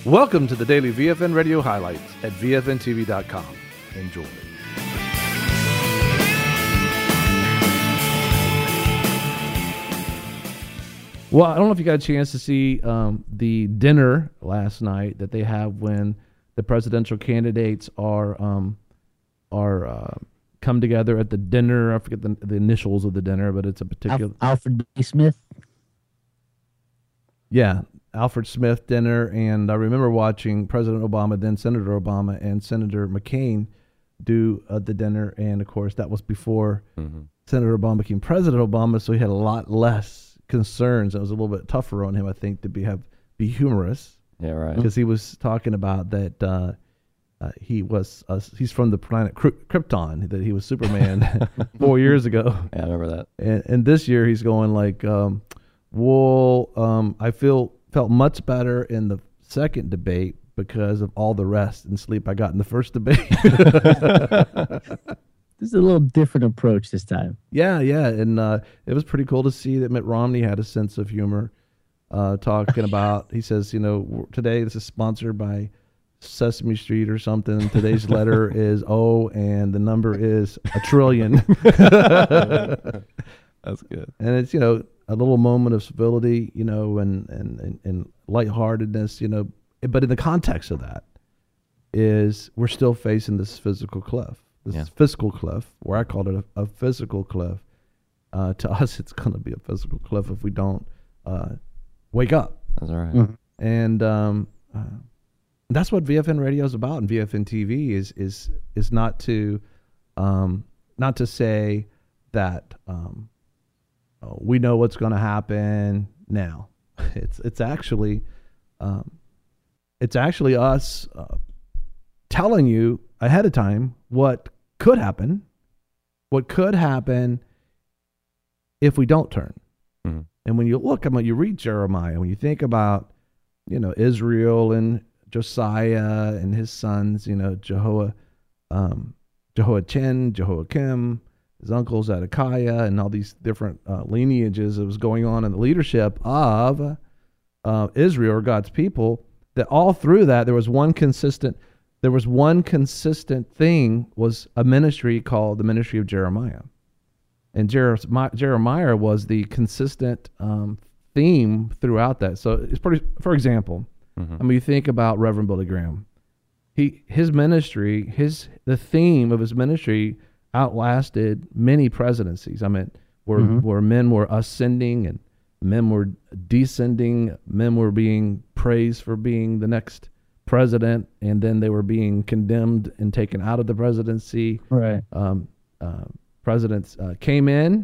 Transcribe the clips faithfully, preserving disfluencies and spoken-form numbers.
Welcome to the daily V F N Radio highlights at V F N T V dot com. Enjoy. Well, I don't know if you got a chance to see um, the dinner last night that they have when the presidential candidates are um, are uh, come together at the dinner. I forget the, the initials of the dinner, but it's a particular Al- Alfred B. Smith. Yeah, Alfred Smith dinner, and I remember watching President Obama, then Senator Obama, and Senator McCain do uh, the dinner, and of course that was before mm-hmm. Senator Obama became President Obama, so he had a lot less concerns. It was a little bit tougher on him, I think, to be have be humorous. Yeah, right. Because he was talking about that uh, uh, he was uh, he's from the planet Krypton, that he was Superman four years ago. Yeah, I remember that. And, and this year he's going like, um, well, um, I feel felt much better in the second debate because of all the rest and sleep I got in the first debate. This is a little different approach this time. Yeah, yeah, and uh, it was pretty cool to see that Mitt Romney had a sense of humor, uh, talking about, he says, you know, today this is sponsored by Sesame Street or something. Today's letter is O, and the number is a trillion. That's good. And it's, you know, a little moment of civility, you know, and, and, and, and lightheartedness, you know, but in the context of that is we're still facing this physical cliff, this yeah. fiscal cliff, where I called it a, a physical cliff. Uh, to us, it's going to be a physical cliff if we don't uh, wake up. That's all right. Mm-hmm. And um, uh, that's what V F N Radio is about, and V F N T V is is is not to um, not to say that um, oh, we know what's going to happen now. It's it's actually um, it's actually us uh, telling you ahead of time what could happen, what could happen if we don't turn. Mm-hmm. And when you look, I mean, you read Jeremiah, when you think about, you know, Israel and Josiah and his sons, you know, Jeho, um, Jehoiachin, Jehoiakim, his uncles Zedekiah, and all these different uh, lineages that was going on in the leadership of uh, Israel, or God's people, that all through that there was one consistent, there was one consistent thing, was a ministry called the ministry of Jeremiah. And Jeremiah, Jeremiah was the consistent um, theme throughout that. So it's pretty, for example, mm-hmm. I mean, you think about Reverend Billy Graham. He, his ministry, his the theme of his ministry outlasted many presidencies. I mean, where mm-hmm. where men were ascending and men were descending, men were being praised for being the next president, and then they were being condemned and taken out of the presidency. Right. Um, uh, presidents uh, came in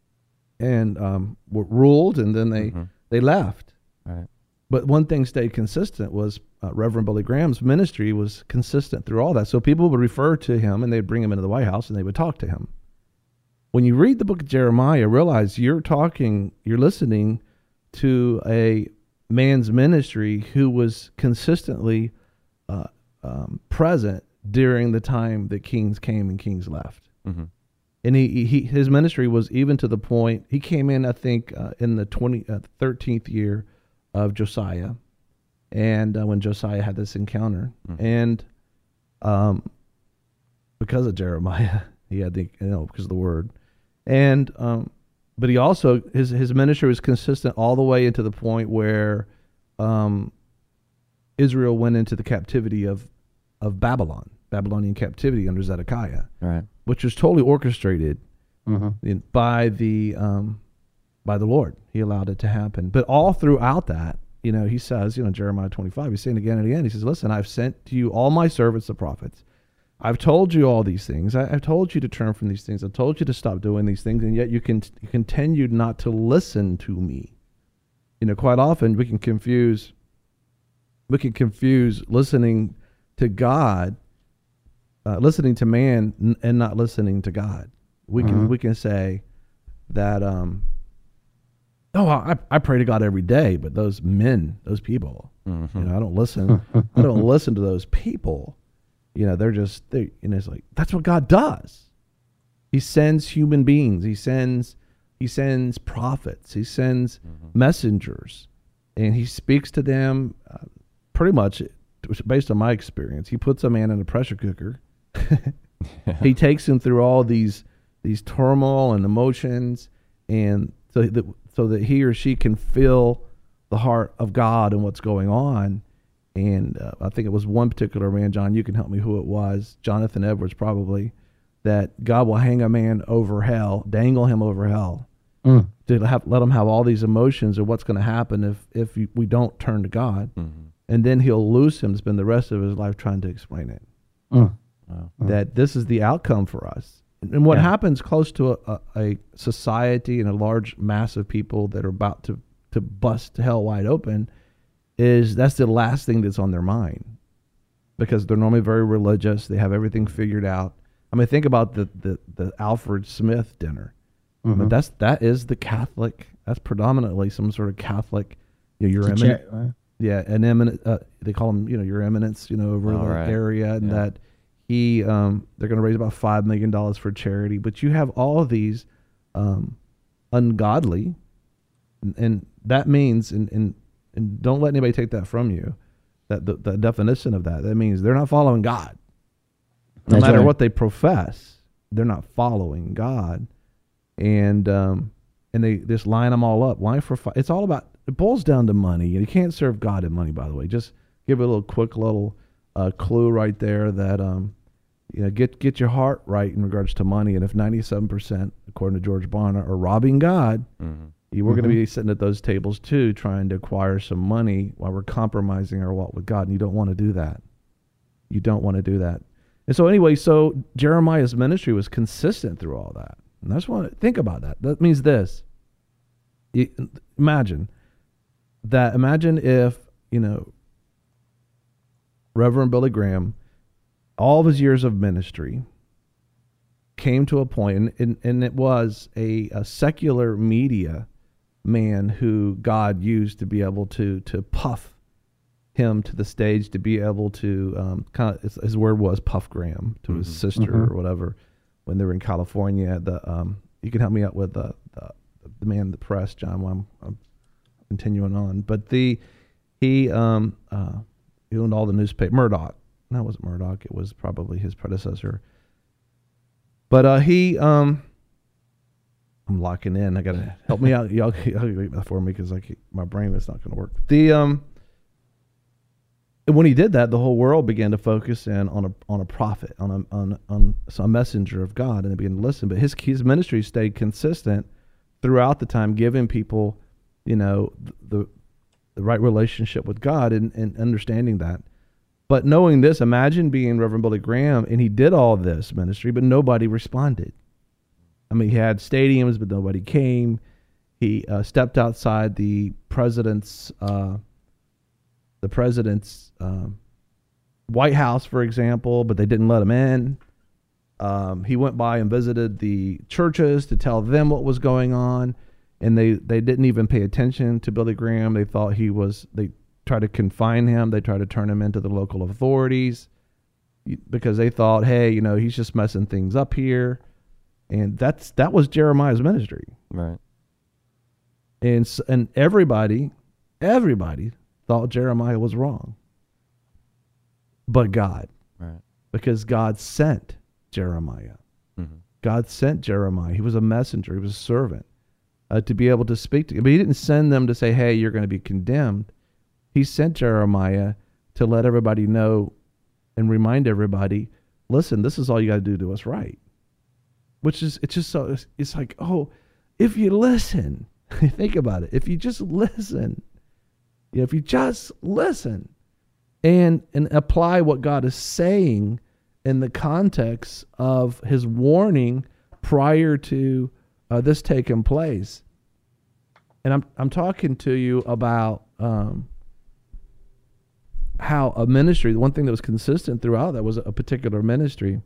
and um, were ruled, and then they, mm-hmm. they left. Right. But one thing stayed consistent was uh, Reverend Billy Graham's ministry was consistent through all that. So people would refer to him, and they'd bring him into the White House, and they would talk to him. When you read the book of Jeremiah, realize you're talking, you're listening to a man's ministry who was consistently uh, um, present during the time that kings came and kings left. Mm-hmm. And he, he his ministry was even to the point, he came in, I think, uh, in the twenty, uh, thirteenth year of Josiah, and uh, when Josiah had this encounter. Mm-hmm. And um, because of Jeremiah, he had the, you know, because of the word. And um, but he also, his, his ministry was consistent all the way into the point where um, Israel went into the captivity of, of Babylon, Babylonian captivity under Zedekiah. Right. Which was totally orchestrated mm-hmm. in, by the um, by the Lord. He allowed it to happen. But all throughout that, you know, he says, you know, Jeremiah twenty-five, he's saying again and again, he says, listen, I've sent to you all my servants, the prophets. I've told you all these things. I, I've told you to turn from these things. I've told you to stop doing these things, and yet you can you continued not to listen to me. You know, quite often we can confuse, we can confuse listening to God Uh, listening to man n- and not listening to God. We can mm-hmm. we can say that um oh I I pray to God every day, but those men, those people, mm-hmm. you know, I don't listen I don't listen to those people. You know, they're just they you know, it's like that's what God does. He sends human beings, he sends he sends prophets, he sends mm-hmm. messengers, and he speaks to them uh, pretty much based on my experience, he puts a man in a pressure cooker. He takes him through all these these turmoil and emotions, and so that so that he or she can feel the heart of God and what's going on. And uh, I think it was one particular man, John, you can help me who it was, Jonathan Edwards probably, that God will hang a man over hell, dangle him over hell, mm. to have, let him have all these emotions of what's going to happen if, if you, we don't turn to God. Mm-hmm. And then he'll loose him to spend the rest of his life trying to explain it. Mm. Wow. That this is the outcome for us. And what yeah. happens close to a, a, a society and a large mass of people that are about to, to bust hell wide open is that's the last thing that's on their mind, because they're normally very religious. They have everything figured out. I mean, think about the, the, the Alfred Smith dinner. Mm-hmm. I mean, that's, that is the Catholic, that's predominantly some sort of Catholic, you know, your eminent, check, right? yeah, an eminent, uh, they call him, you know, your eminence, you know, over All the right. area, and yeah. that he, um, they're going to raise about five million dollars for charity. But you have all of these um, ungodly, and, and that means, and, and And don't let anybody take that from you. That the, the definition of that, that means they're not following God. No That's matter right. what they profess, they're not following God. And um, and they just line them all up. Line for five. It's all about, it boils down to money. You can't serve God in money, by the way. Just give it a little quick little uh, clue right there that, um, you know, get, get your heart right in regards to money. And if ninety-seven percent, according to George Barna, are robbing God, mm-hmm. You were mm-hmm. going to be sitting at those tables too, trying to acquire some money while we're compromising our walk with God. And you don't want to do that. You don't want to do that. And so anyway, so Jeremiah's ministry was consistent through all that. And I just want to think about that. That means this. You, imagine that. Imagine if, you know, Reverend Billy Graham, all of his years of ministry, came to a point, and, and, and it was a, a secular media man who God used to be able to to puff him to the stage, to be able to um, kind of, his, his word was Puff Graham to mm-hmm. his sister mm-hmm. or whatever when they were in California. The um, you can help me out with the the, the man in the press, John, while I'm, I'm continuing on. But the he um uh, he owned all the newspaper. Murdoch, no, it wasn't Murdoch. It was probably his predecessor. But uh, he, um, I'm locking in. I gotta help me out. Y'all, y'all wait for me because I keep, my brain is not going to work. The um, when he did that, the whole world began to focus in on a on a prophet, on a on on a messenger of God, and they began to listen. But his his ministry stayed consistent throughout the time, giving people, you know, the the right relationship with God, and, and understanding that. But knowing this, imagine being Reverend Billy Graham, and he did all this ministry, but nobody responded. I mean, he had stadiums, but nobody came. He uh, stepped outside the president's uh, the president's um, White House, for example, but they didn't let him in. Um, he went by and visited the churches to tell them what was going on, and they, they didn't even pay attention to Billy Graham. They thought he was they. Try to confine him. They try to turn him into the local authorities because they thought, hey, you know, he's just messing things up here. And that's that was Jeremiah's ministry. Right. And and everybody, everybody thought Jeremiah was wrong. But God. Right. Because God sent Jeremiah. Mm-hmm. God sent Jeremiah. He was a messenger. He was a servant uh, to be able to speak to you. But he didn't send them to say, hey, you're going to be condemned. He sent Jeremiah to let everybody know and remind everybody, listen, this is all you got to do to us right. Which is, it's just so, it's, it's like, oh, if you listen, think about it. If you just listen, you know, if you just listen and, and apply what God is saying in the context of his warning prior to uh, this taking place. And I'm, I'm talking to you about, um, how a ministry, the one thing that was consistent throughout that was a particular ministry.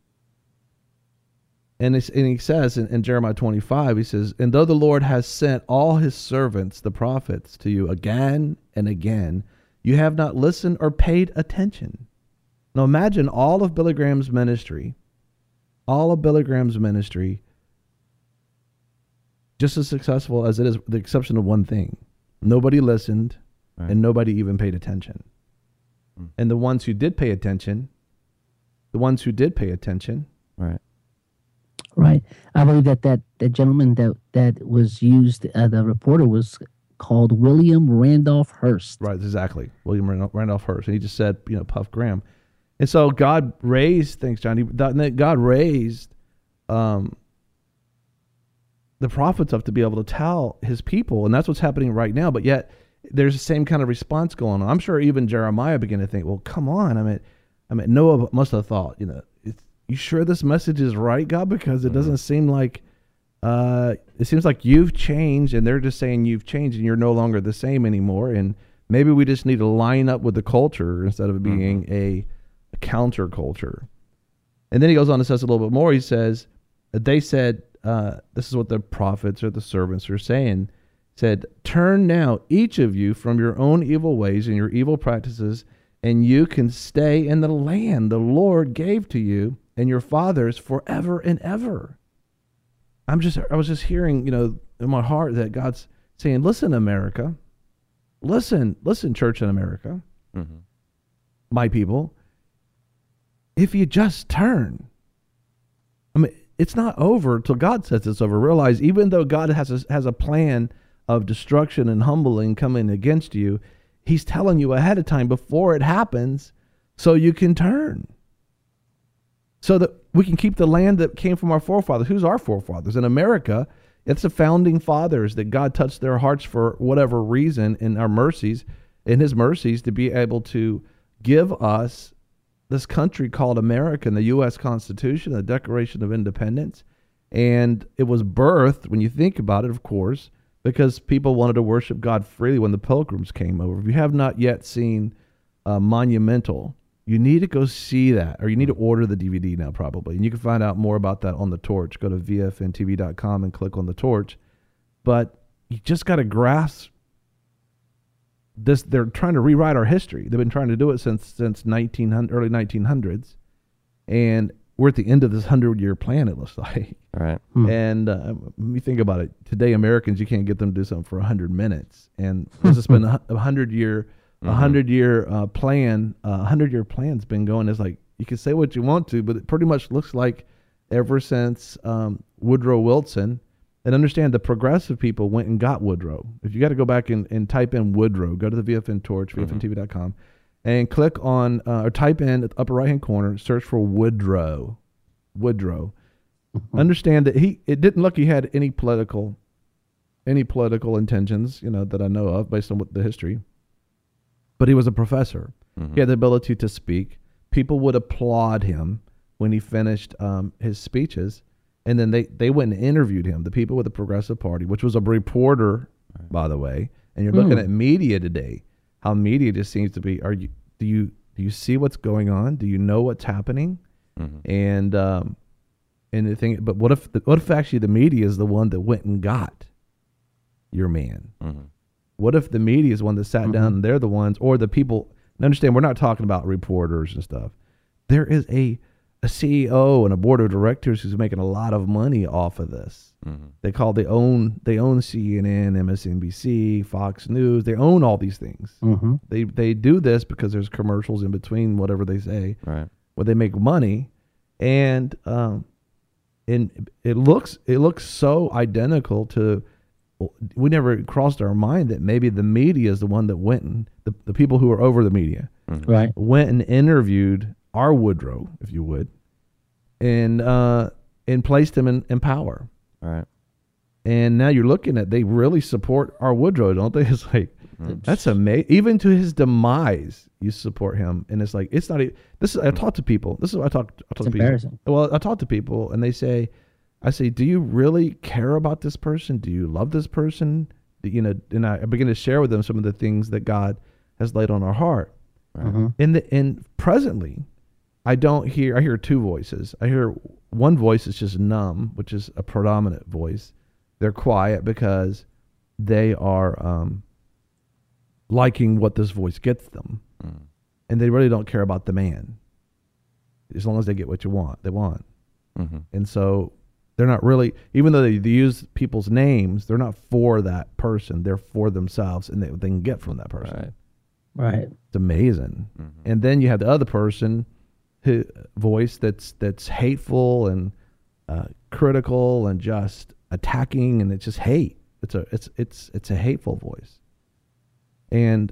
And, it's, and he says in, in Jeremiah twenty-five, he says, and though the Lord has sent all his servants, the prophets, to you again and again, you have not listened or paid attention. Now imagine all of Billy Graham's ministry, all of Billy Graham's ministry, just as successful as it is, with the exception of one thing. Nobody listened, right. And nobody even paid attention. Mm. And the ones who did pay attention, the ones who did pay attention, Right. Right. I believe that that, that gentleman that, that was used, uh, the reporter was called William Randolph Hearst. right, exactly, William Randolph, Randolph Hearst. And he just said, you know, Puff Graham. And so God raised, thanks, John, he, that- God raised um, the prophets up to be able to tell his people. And that's what's happening right now. But yet there's the same kind of response going on. I'm sure even Jeremiah began to think, well, come on. I mean, I mean, Noah must have thought, you know, it's, you sure this message is right, God? Because it doesn't seem like, uh, it seems like you've changed, and they're just saying you've changed and you're no longer the same anymore. And maybe we just need to line up with the culture instead of being mm-hmm. a, a counterculture. And then he goes on and says a little bit more. He says, they said, uh, this is what the prophets or the servants are saying, said, turn now, each of you, from your own evil ways and your evil practices, and you can stay in the land the Lord gave to you and your fathers forever and ever. I'm just, I was just hearing, you know, in my heart that God's saying, listen, America, listen, listen, church in America, mm-hmm. my people, if you just turn, I mean, it's not over till God says it's over. Realize, even though God has a, has a plan of destruction and humbling coming against you, he's telling you ahead of time before it happens so you can turn. So that we can keep the land that came from our forefathers. Who's our forefathers? In America, it's the founding fathers that God touched their hearts for whatever reason in our mercies, in his mercies, to be able to give us this country called America and the U S Constitution, the Declaration of Independence. And it was birthed, when you think about it, of course, because people wanted to worship God freely when the pilgrims came over. If you have not yet seen uh, Monumental, you need to go see that, or you need to order the D V D now probably. And you can find out more about that on The Torch. Go to V F N T V dot com and click on The Torch. But you just got to grasp this. They're trying to rewrite our history. They've been trying to do it since since nineteen hundred, early nineteen hundreds. And we're at the end of this hundred-year plan, it looks like. All right. Hmm. And uh, when you think about it, today Americans, you can't get them to do something for one hundred minutes. And this has been a hundred-year A hundred-year uh, plan, a uh, hundred-year plan's been going. It's like, you can say what you want to, but it pretty much looks like ever since um, Woodrow Wilson. And understand, the progressive people went and got Woodrow. If you got to go back and, and type in Woodrow, go to the V F N Torch, mm-hmm. V F N T V dot com, and click on, uh, or type in at the upper right-hand corner, search for Woodrow. Woodrow. Mm-hmm. Understand that he, it didn't look he had any political, any political intentions, you know, that I know of based on what the history. But he was a professor. Mm-hmm. He had the ability to speak. People would applaud him when he finished um, his speeches. And then they, they went and interviewed him, the people with the Progressive Party, which was a reporter, right. by the way. And you're mm. looking at media today, how media just seems to be, are you, do you do you see what's going on? Do you know what's happening? Mm-hmm. And um, and the thing, but what if the, what if actually the media is the one that went and got your man? Mm-hmm. What if the media is one that sat mm-hmm. down and they're the ones, or the people, and understand, we're not talking about reporters and stuff. There is a, a C E O and a board of directors who's making a lot of money off of this. Mm-hmm. They call, they own, they own C N N, M S N B C, Fox News. They own all these things. Mm-hmm. They, they do this because there's commercials in between whatever they say, right, where they make money. And, um, and it looks, it looks so identical to, we never crossed our mind that maybe the media is the one that went and the, the people who are over the media mm-hmm. right. went and interviewed our Woodrow, if you would, and uh, and placed him in, in power. Right. And now you're looking at, they really support our Woodrow, don't they? It's like, mm-hmm. that's amazing. Even to his demise, you support him. And it's like, it's not, a, this is, I talk to people. This is what I talk, I talk it's to embarrassing. people. Well, I talk to people and they say, I say, do you really care about this person? Do you love this person? Do, you know, and I begin to share with them some of the things that God has laid on our heart. Right. Mm-hmm. And the, and presently, I don't hear, I hear two voices. I hear one voice is just numb, which is a predominant voice. They're quiet because they are um, liking what this voice gets them. Mm. And they really don't care about the man. As long as they get what you want, they want. Mm-hmm. And so they're not really, even though they, they use people's names, they're not for that person. They're for themselves and they, they can get from that person. Right. Right. It's amazing. Mm-hmm. And then you have the other person who voice that's that's hateful and uh, critical and just attacking, and it's just hate. It's a it's it's it's a hateful voice. And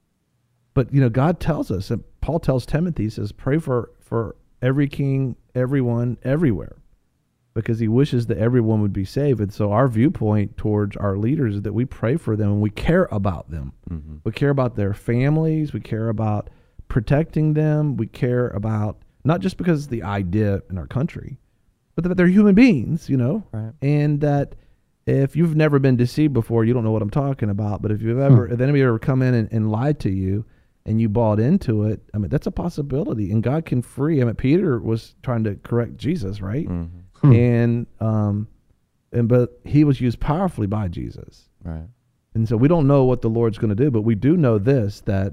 but you know, God tells us, and Paul tells Timothy, he says, pray for for every king, everyone, everywhere, because he wishes that everyone would be saved. And so our viewpoint towards our leaders is that we pray for them and we care about them. Mm-hmm. We care about their families. We care about protecting them. We care about, not just because it's the idea in our country, but that they're human beings, you know, Right. and that if you've never been deceived before, you don't know what I'm talking about. But if you've ever, Hmm. if anybody ever come in and, and lied to you and you bought into it, I mean, that's a possibility. And God can free. I mean, Peter was trying to correct Jesus, right? Mm-hmm. Hmm. And, um, and, but he was used powerfully by Jesus. Right. And so we don't know what the Lord's going to do, but we do know this, that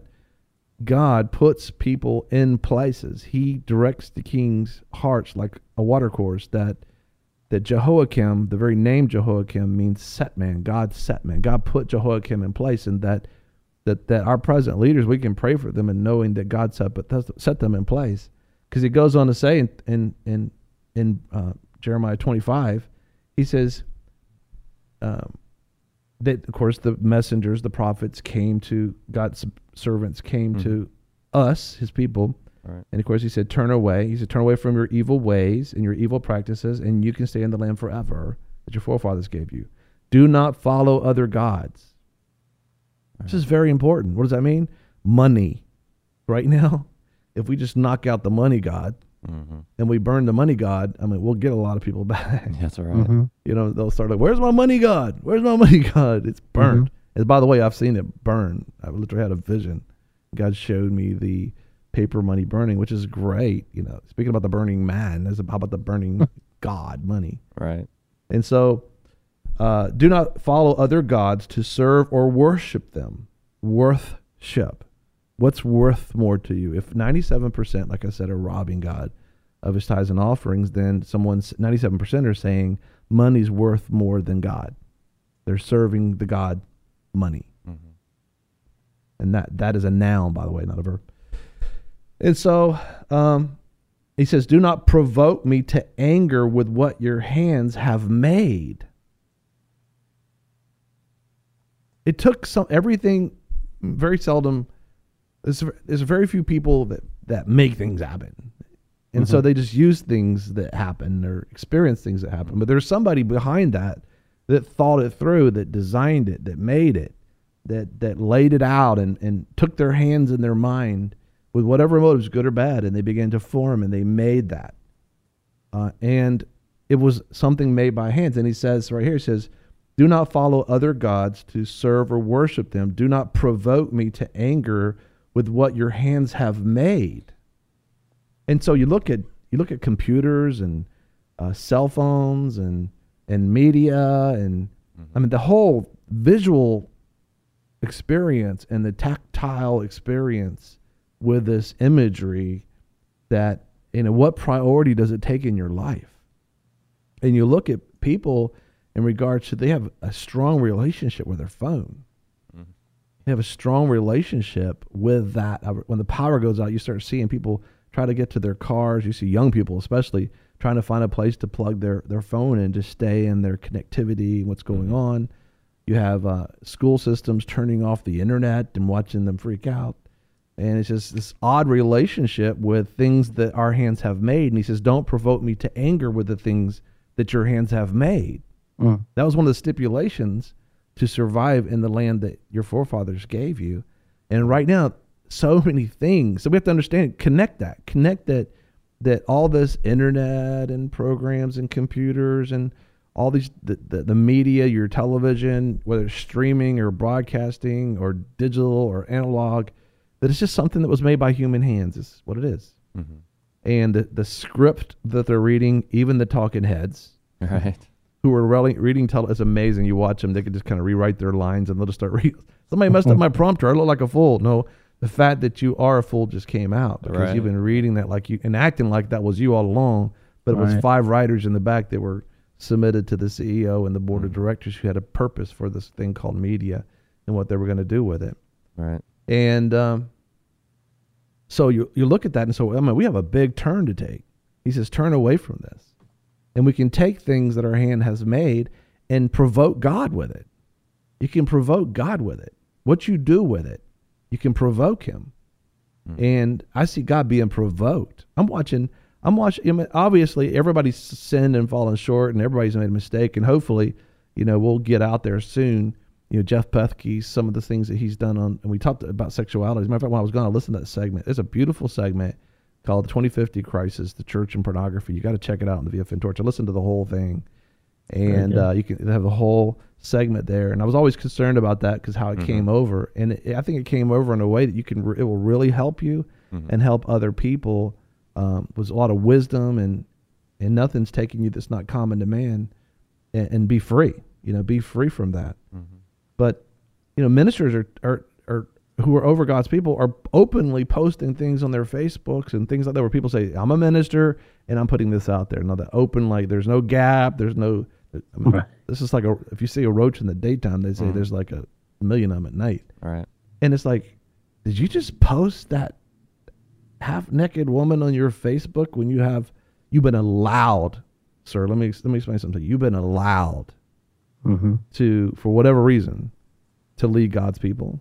God puts people in places. He directs the king's hearts like a water course. That that Jehoiakim, the very name Jehoiakim, means set man. God set man. God put Jehoiakim in place, and that that that our present leaders, we can pray for them and knowing that God set but set them in place. Because he goes on to say in in in, in uh, Jeremiah twenty-five, he says. Um, That, of course, the messengers, the prophets came to, God's servants came Mhm. to us, his people. Right. And, of course, he said, turn away. He said, turn away from your evil ways and your evil practices, and you can stay in the land forever that your forefathers gave you. Do not follow other gods. Right. This is very important. What does that mean? Money. Right now, if we just knock out the money god Mm-hmm. and we burn the money god, I mean, we'll get a lot of people back. That's all right. Mm-hmm. You know, they'll start like, where's my money god? Where's my money god? It's burned. And by the way, I've seen it burn. I literally had a vision. God showed me the paper money burning, which is great. You know, speaking about the burning man, there's a, how about the burning god money? Right. And so uh, do not follow other gods to serve or worship them. Worthship. What's worth more to you? If ninety-seven percent, like I said, are robbing God of his tithes and offerings, then someone's ninety-seven percent are saying money's worth more than God. They're serving the God money. Mm-hmm. And that, that is a noun, by the way, not a verb. And so um, he says, do not provoke me to anger with what your hands have made. It took some, everything, very seldom, there's, there's very few people that, that make things happen. And so Mhm. they just use things that happen or experience things that happen. But there's somebody behind that that thought it through, that designed it, that made it, that that laid it out and, and took their hands in their mind with whatever motives, good or bad, and they began to form and they made that. Uh, and it was something made by hands. And he says right here, he says, do not follow other gods to serve or worship them. Do not provoke me to anger with what your hands have made. And so you look at you look at computers and uh, cell phones and and media and Mm-hmm. I mean the whole visual experience and the tactile experience with this imagery, that, you know, what priority does it take in your life? And you look at people in regards to, they have a strong relationship with their phone. Mhm. They have a strong relationship with that. When the power goes out, you start seeing people try to get to their cars. You see young people especially trying to find a place to plug their, their phone in to stay in their connectivity and what's going Mhm. on. You have uh, school systems turning off the internet and watching them freak out. And it's just this odd relationship with things that our hands have made. And he says, don't provoke me to anger with the things that your hands have made. Mm. That was one of the stipulations to survive in the land that your forefathers gave you. And right now, so many things. So we have to understand, connect that, connect that, that all this internet and programs and computers and all these, the, the, the media, your television, whether it's streaming or broadcasting or digital or analog, that it's just something that was made by human hands is what it is. Mm-hmm. And the, the script that they're reading, even the talking heads, Right. who are re- reading, tele- it's amazing. You watch them, they can just kind of rewrite their lines and they'll just start reading. Somebody messed up my prompter. I look like a fool. No, the fact that you are a fool just came out because Right. you've been reading that like you and acting like that was you all along. But it was Right. five writers in the back that were submitted to the C E O and the board of Mhm. directors who had a purpose for this thing called media and what they were going to do with it. Right. And um, so you you look at that and so I mean we have a big turn to take. He says turn away from this, and we can take things that our hand has made and provoke God with it. You can provoke God with it. What you do with it, you can provoke Him. Mm. And I see God being provoked. I'm watching. I'm watching. I mean, obviously, everybody's sinned and fallen short, and everybody's made a mistake. And hopefully, you know, we'll get out there soon. You know, Jeff Pethke, some of the things that he's done on, and we talked about sexuality. As a matter of fact, when I was going to listen to that segment, it's a beautiful segment called "The twenty fifty Crisis: The Church and Pornography." You got to check it out on the V F N Torch. I listened to the whole thing, and uh, you can have the whole segment there. And I was always concerned about that because how it mm-hmm. came over, and it, I think it came over in a way that you can. It will really help you mm-hmm. and help other people. Um, was a lot of wisdom, and and nothing's taking you that's not common to man, and, and be free. You know, be free from that. Mm-hmm. But you know, ministers are, are are who are over God's people are openly posting things on their Facebooks and things like that, where people say, "I'm a minister and I'm putting this out there." Now that open, like there's no gap, there's no. I mean, right. This is like a if you see a roach in the daytime, they say mm-hmm. there's like a million of them at night. Right. And it's like, did you just post that half-naked woman on your Facebook when you have you've been allowed, sir? Let me let me explain something. You've been allowed mm-hmm. to, for whatever reason, to lead God's people.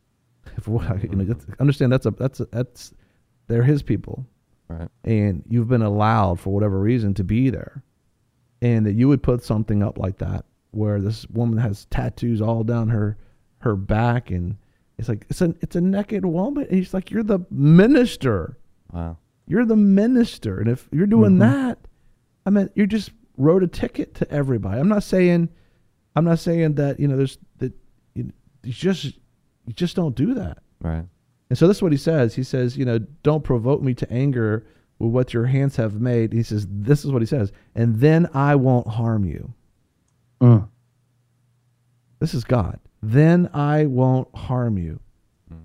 If, you know, understand that's a that's a, that's they're His people, right? And you've been allowed for whatever reason to be there, and that you would put something up like that where this woman has tattoos all down her her back and. It's like, it's a, it's a naked woman. And he's like, you're the minister. Wow. You're the minister. And if you're doing mm-hmm. that, I mean, you just wrote a ticket to everybody. I'm not saying, I'm not saying that, you know, there's that you, you just, you just don't do that. Right. And so this is what he says. He says, you know, don't provoke me to anger with what your hands have made. He says, this is what he says. And then I won't harm you. Mm. This is God. Then I won't harm you. Mm.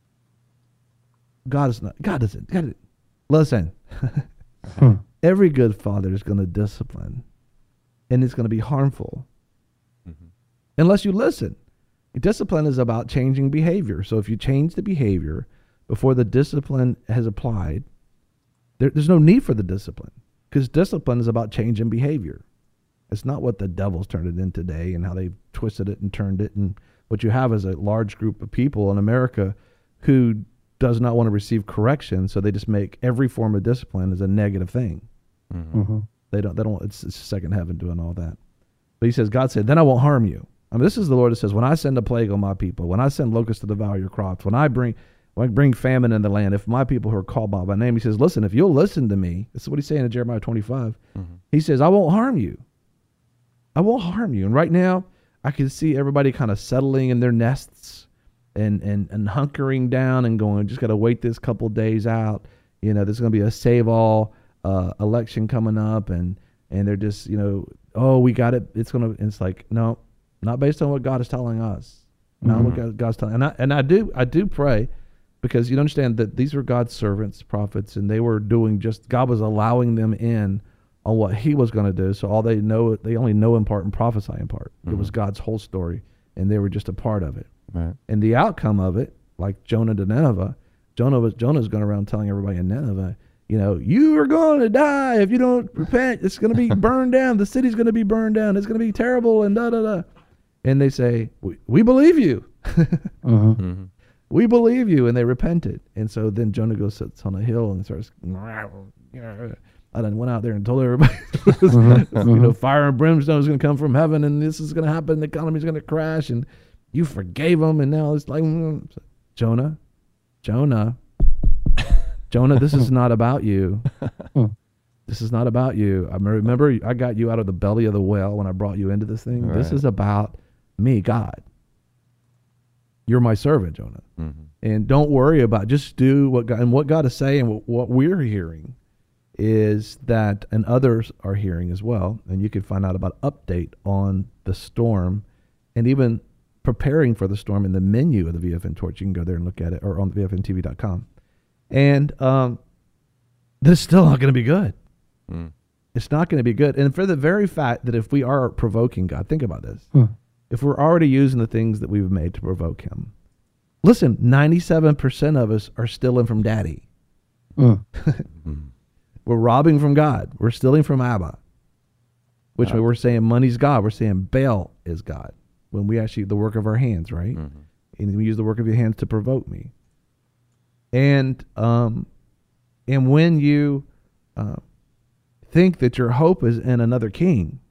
God is not, God doesn't, God, listen, hmm. Every good father is going to discipline, and it's going to be harmful mm-hmm. unless you listen. Discipline is about changing behavior. So if you change the behavior before the discipline has applied, there, there's no need for the discipline, because discipline is about changing behavior. It's not what the devil's turned it in today and how they've twisted it and turned it. And what you have is a large group of people in America who does not want to receive correction, so they just make every form of discipline as a negative thing. Mm-hmm. Mm-hmm. They don't. They don't. It's, it's second heaven doing all that. But he says, God said, "Then I won't harm you." I mean, this is the Lord that says, "When I send a plague on my people, when I send locusts to devour your crops, when I bring, when I bring famine in the land, if my people who are called by my name," he says, "Listen, if you'll listen to me," this is what he's saying in Jeremiah twenty-five. Mm-hmm. He says, "I won't harm you. I won't harm you." And right now, I can see everybody kind of settling in their nests and, and, and hunkering down and going, just got to wait this couple days out. You know, there's going to be a save-all uh, election coming up, and, and they're just, you know, oh, we got it. It's going to, it's like, no, not based on what God is telling us. Not mm-hmm. what God, God's telling. And I, and I do, I do pray, because you understand that these were God's servants, prophets, and they were doing just, God was allowing them in on what He was going to do. So all they know, they only know in part and prophesy in part. Mm-hmm. It was God's whole story, and they were just a part of it. Right. And the outcome of it, like Jonah to Nineveh, Jonah was Jonah's going around telling everybody in Nineveh, you know, you are going to die if you don't repent. It's going to be burned down. The city's going to be burned down. It's going to be terrible, and da da da. And they say, we, we believe you. mm-hmm. Mm-hmm. We believe you, and they repented. And so then Jonah goes sits on a hill and starts. I done went out there and told everybody, mm-hmm. you know, fire and brimstone is going to come from heaven, and this is going to happen. The economy's going to crash, and you forgave them, and now it's like, mm, Jonah, Jonah, Jonah, this is not about you. This is not about you. I remember I got you out of the belly of the whale when I brought you into this thing. Right. This is about me, God. You're my servant, Jonah. Mm-hmm. And don't worry about, just do what God, and what God is saying, what, what we're hearing is that, and others are hearing as well, and you can find out about update on the storm and even preparing for the storm in the menu of the V F N Torch. You can go there and look at it, or on V F N T V dot com. And um, this is still not going to be good. Mm. It's not going to be good. And for the very fact that if we are provoking God, think about this. Mm. If we're already using the things that we've made to provoke Him, Listen, ninety-seven percent of us are stealing from daddy. Mm. We're robbing from God. We're stealing from Abba. Which way we're saying money's God. We're saying Baal is God. When we actually, the work of our hands, right? Mm-hmm. And we use the work of your hands to provoke me. And um, and when you uh, think that your hope is in another king,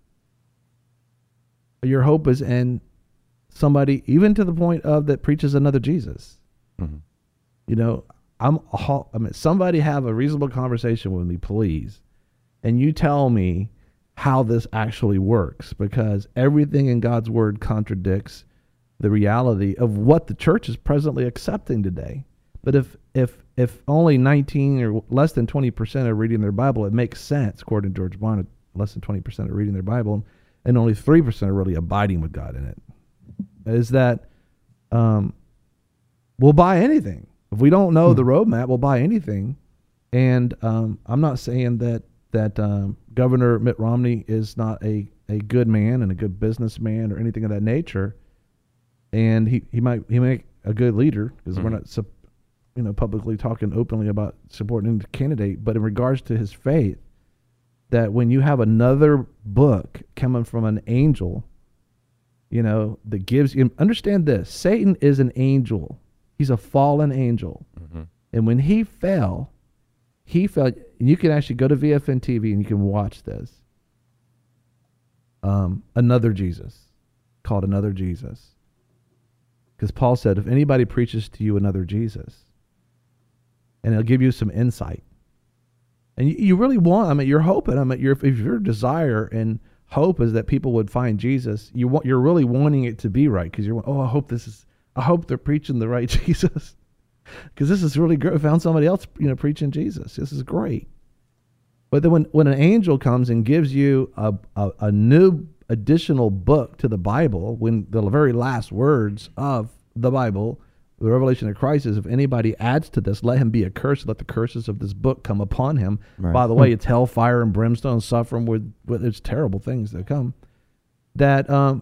your hope is in somebody, even to the point of that preaches another Jesus. Mm-hmm. You know, I'm. I mean, somebody have a reasonable conversation with me, please, and you tell me how this actually works, because everything in God's word contradicts the reality of what the church is presently accepting today. But if if if only nineteen or less than twenty percent are reading their Bible, it makes sense, according to George Barna, less than twenty percent are reading their Bible, and only three percent are really abiding with God in it. Is that um, we'll buy anything. If we don't know hmm. the roadmap, we'll buy anything. And um, I'm not saying that that um, Governor Mitt Romney is not a, a good man and a good businessman or anything of that nature. And he, he might he make a good leader, because mm-hmm. we're not you know publicly talking openly about supporting the candidate. But in regards to his faith, that when you have another book coming from an angel, you know, that gives you, understand this, Satan is an angel. He's a fallen angel. Mm-hmm. And when he fell, he fell, and you can actually go to V F N T V and you can watch this. Um, another Jesus, called Another Jesus. Because Paul said, if anybody preaches to you another Jesus, and it'll give you some insight. And you, you really want, I mean, you're hoping, I mean, your, if your desire and hope is that people would find Jesus, you want, you're really wanting it to be right, because you're, oh, I hope this is, I hope they're preaching the right Jesus, because this is really great. I found somebody else, you know, preaching Jesus. This is great. But then when, when an angel comes and gives you a, a, a new additional book to the Bible, when the very last words of the Bible, the revelation of Christ, is, if anybody adds to this, let him be accursed. Let the curses of this book come upon him. Right. By the way, it's hellfire and brimstone, suffering with, with its terrible things that come. That, um,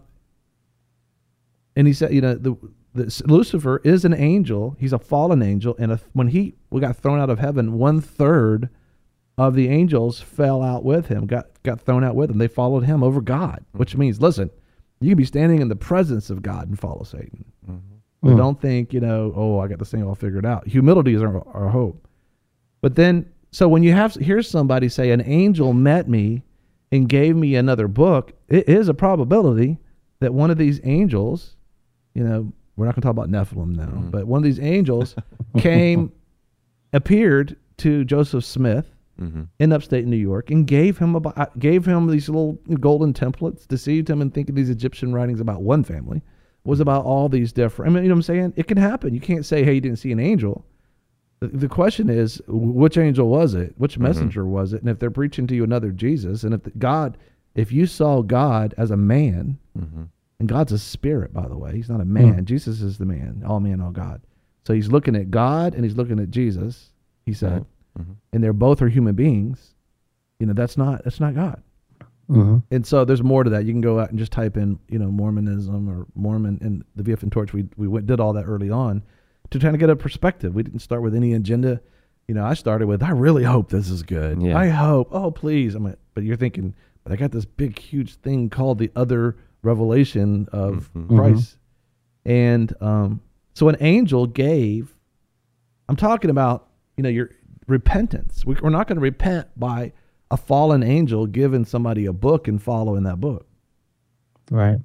and he said, you know, the, the Lucifer is an angel. He's a fallen angel. And a, when he we got thrown out of heaven, one third of the angels fell out with him, got, got thrown out with him. They followed him over God, which means, listen, you can be standing in the presence of God and follow Satan. Mm-hmm. But mm. don't think, you know, oh, I got this thing all figured out. Humility is our, our hope. But then, so when you have, here's somebody say, an angel met me and gave me another book, it is a probability that one of these angels, you know, we're not going to talk about Nephilim now, mm. but one of these angels came, appeared to Joseph Smith, mm-hmm. in upstate New York, and gave him a, gave him these little golden templates, deceived him in thinking these Egyptian writings about one family was about all these different. I mean, you know what I'm saying? It can happen. You can't say, hey, you didn't see an angel. The, the question is, which angel was it? Which messenger mm-hmm. was it? And if they're preaching to you another Jesus, and if the, God, if you saw God as a man, mm-hmm. and God's a spirit, by the way, he's not a man. Mm-hmm. Jesus is the man, all man, all God. So he's looking at God and he's looking at Jesus, he said. Mm-hmm. And they're both are human beings. You know, that's not that's not God. Mm-hmm. And so there's more to that. You can go out and just type in, you know, Mormonism or Mormon and the V F N Torch. We we went, did all that early on to try to get a perspective. We didn't start with any agenda. You know, I started with, I really hope this is good. Yeah. I hope. Oh, please. I mean, but you're thinking, but I got this big, huge thing called the other revelation of mm-hmm. Christ. Mm-hmm. And um, so an angel gave, I'm talking about, you know, your repentance. We, we're not going to repent by a fallen angel giving somebody a book and following that book. Right.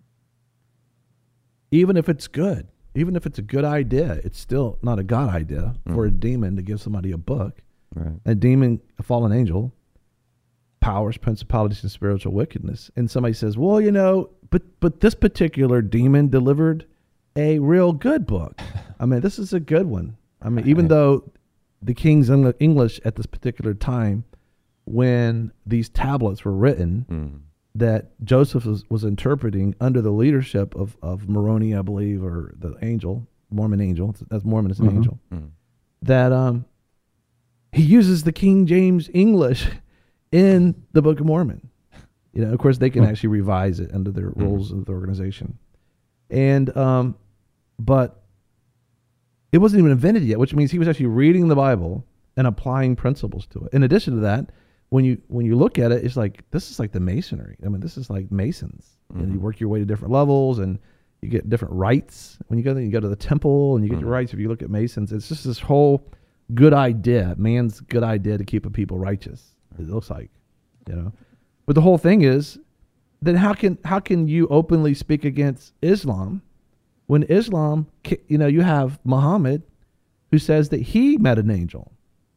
Even if it's good, even if it's a good idea, it's still not a God idea mm. for a demon to give somebody a book. Right. A demon, a fallen angel, powers, principalities, and spiritual wickedness. And somebody says, well, you know, but but this particular demon delivered a real good book. I mean, this is a good one. I mean, even though the King's English at this particular time, when these tablets were written, mm. that Joseph was, was interpreting under the leadership of, of Moroni, I believe, or the angel, Mormon angel, that's Mormon is an mm-hmm. angel, mm. that um, he uses the King James English in the Book of Mormon. You know, of course, they can actually revise it under their rules mm. of the organization. And, um, but It wasn't even invented yet, which means he was actually reading the Bible and applying principles to it. In addition to that, when you when you look at it, it's like this is like the masonry. I mean, this is like Masons. Mm-hmm. And you work your way to different levels, and you get different rights. When you go there, you go to the temple, and you get mm-hmm. your rights. If you look at Masons, it's just this whole good idea, man's good idea to keep a people righteous. It looks like, you know. But the whole thing is, then how can how can you openly speak against Islam when Islam, you know, you have Muhammad who says that he met an angel.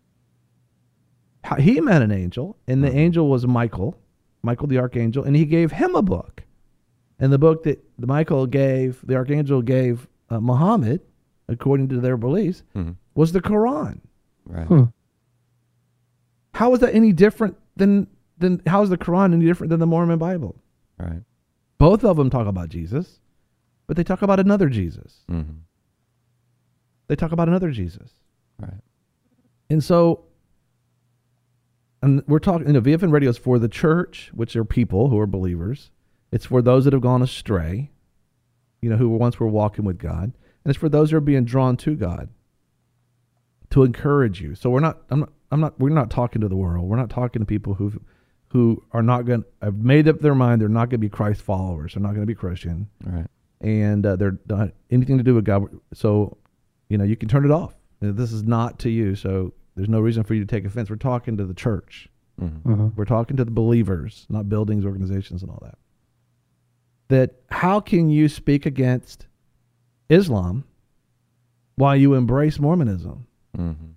He met an angel, and the mm-hmm. angel was Michael, Michael the archangel, and he gave him a book. And the book that Michael gave, the archangel gave uh, Muhammad, according to their beliefs, mm-hmm. was the Quran. Right. Hmm. How is that any different than, than, how is the Quran any different than the Mormon Bible? Right. Both of them talk about Jesus, but they talk about another Jesus. Mm-hmm. They talk about another Jesus. Right. And so, and we're talking, you know, V F N Radio is for the church, which are people who are believers. It's for those that have gone astray, you know, who once were walking with God. And it's for those who are being drawn to God, to encourage you. So we're not, I'm not, I'm not, we're not talking to the world. We're not talking to people who, who are not going to, have made up their mind they're not going to be Christ followers. They're not going to be Christian. Right. And uh, they're not anything to do with God. So, you know, you can turn it off. This is not to you. So there's no reason for you to take offense. We're talking to the church. Mm-hmm. Mm-hmm. We're talking to the believers, not buildings, organizations, and all that. That how can you speak against Islam while you embrace Mormonism? Mm-hmm.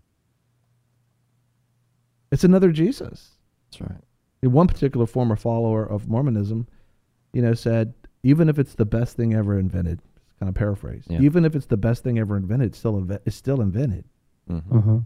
It's another Jesus. That's right. One particular former follower of Mormonism, you know, said, even if it's the best thing ever invented, it's kind of paraphrase, yeah. even if it's the best thing ever invented, it's still, inve- it's still invented. Mm-hmm. Uh-huh.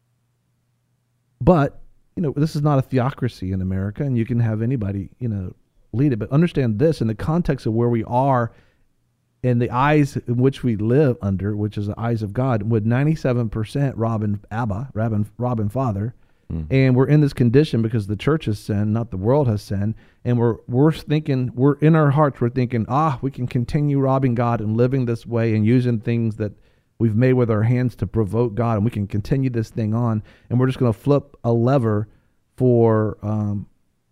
But, you know, this is not a theocracy in America, and you can have anybody, you know, lead it. But understand this, in the context of where we are, in the eyes in which we live under, which is the eyes of God, with ninety-seven percent Robin Abba, Robin, Robin Father, mm. and we're in this condition because the church has sinned, not the world has sinned, and we're we're thinking, we're in our hearts, we're thinking, ah, we can continue robbing God and living this way and using things that we've made with our hands to provoke God, and we can continue this thing on, and we're just going to flip a lever for um,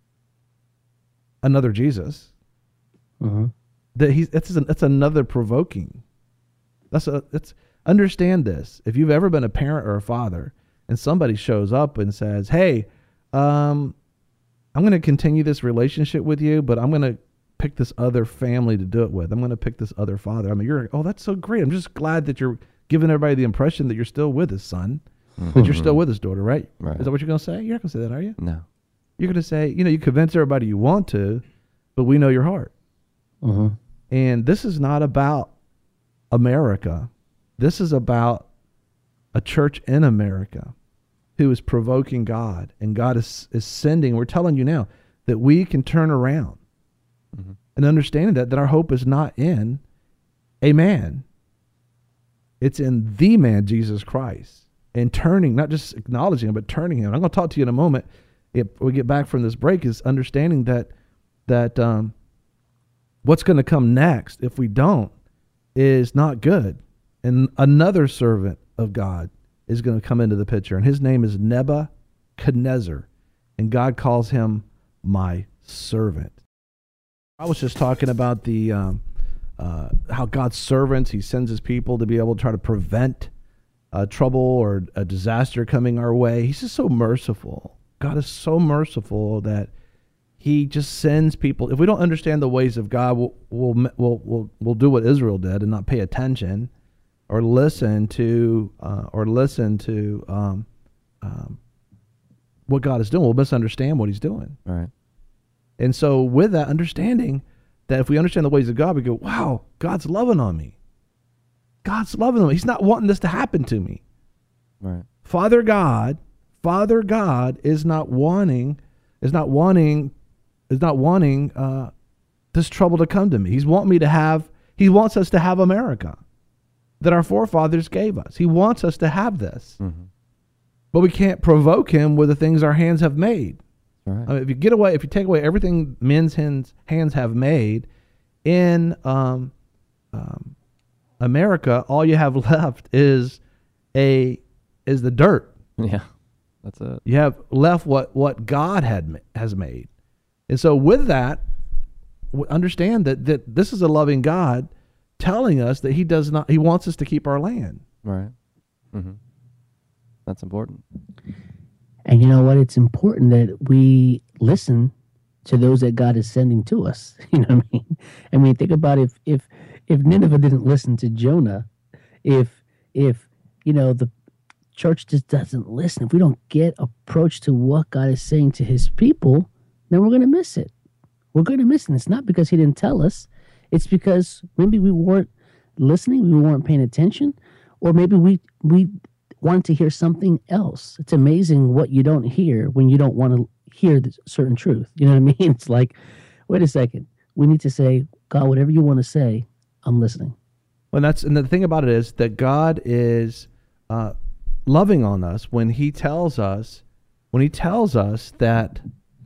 another Jesus. Uh-huh. That he's that's an, that's another provoking. That's a that's understand this. If you've ever been a parent or a father, and somebody shows up and says, "Hey, um, I'm going to continue this relationship with you, but I'm going to pick this other family to do it with. I'm going to pick this other father." I mean, you're oh, that's so great. I'm just glad that you're giving everybody the impression that you're still with his son, mm-hmm. that you're still with his daughter, right? Right? Is that what you're going to say? You're not going to say that, are you? No. You're going to say, you know, you convince everybody you want to, but we know your heart. Uh-huh. And this is not about America. This is about a church in America who is provoking God, and God is, is sending, we're telling you now, that we can turn around. Mm-hmm. And understanding that, that our hope is not in a man. It's in the man, Jesus Christ. And turning, not just acknowledging him, but turning him. I'm going to talk to you in a moment. If we get back from this break, is understanding that that um, what's going to come next, if we don't, is not good. And another servant of God is going to come into the picture, and his name is Nebuchadnezzar, and God calls him my servant. I was just talking about the um, uh, how God's servants, he sends his people to be able to try to prevent uh, trouble or a disaster coming our way. He's just so merciful. God is so merciful that he just sends people. If we don't understand the ways of God, we'll we'll we'll we'll, we'll do what Israel did and not pay attention, or listen to uh, or listen to um, um, what God is doing. We'll misunderstand what he's doing. Right. And so with that understanding, that if we understand the ways of God, we go, wow, God's loving on me. God's loving on me. He's not wanting this to happen to me. Right. Father God, Father God is not wanting, is not wanting, is not wanting uh, this trouble to come to me. He's wanting me to have, he wants us to have America that our forefathers gave us. He wants us to have this. Mm-hmm. But we can't provoke him with the things our hands have made. Right. I mean, if you get away, if you take away everything men's hands, hands have made in um, um, America, all you have left is a is the dirt. Yeah, that's it. You have left what, what God had has made. And so with that, understand that, that this is a loving God telling us that he does not, he wants us to keep our land. Right. Mm-hmm. That's important. And you know what? It's important that we listen to those that God is sending to us. You know what I mean? I mean, think about if if if Nineveh didn't listen to Jonah, if if you know the church just doesn't listen, if we don't get approach to what God is saying to his people, then we're gonna miss it. We're gonna miss it. And it's not because he didn't tell us, it's because maybe we weren't listening, we weren't paying attention, or maybe we we wanted to hear something else. It's amazing what you don't hear when you don't want to hear the certain truth. You know what I mean? It's like, wait a second. We need to say, God, whatever you want to say, I'm listening. Well, that's, and the thing about it is that God is uh, loving on us when he tells us, when he tells us that,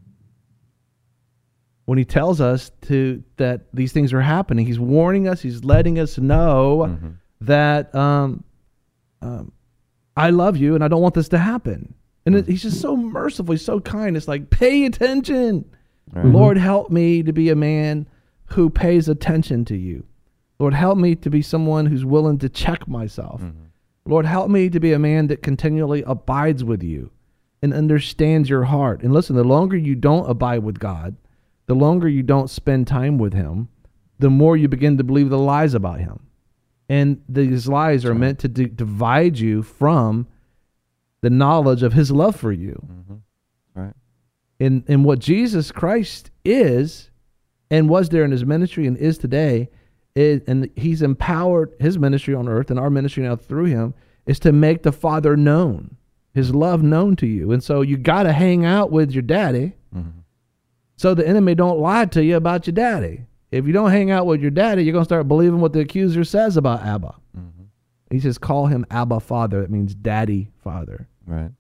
when he tells us to, that these things are happening. He's warning us, he's letting us know mm-hmm. that, um, um, I love you and I don't want this to happen. And it, he's just so merciful. He's so kind. It's like, pay attention. Right. Lord, help me to be a man who pays attention to you. Lord, help me to be someone who's willing to check myself. Mm-hmm. Lord, help me to be a man that continually abides with you and understands your heart. And listen, the longer you don't abide with God, the longer you don't spend time with him, the more you begin to believe the lies about him. And these lies are meant to d- divide you from the knowledge of his love for you. Mm-hmm. Right. And, and what Jesus Christ is and was there in his ministry and is today, is, and he's empowered his ministry on earth and our ministry now through him, is to make the Father known, his love known to you. And so you got to hang out with your daddy mm-hmm. so the enemy don't lie to you about your daddy. If you don't hang out with your daddy, you're going to start believing what the accuser says about Abba. Mm-hmm. He says, call him Abba Father. That means daddy father. Right.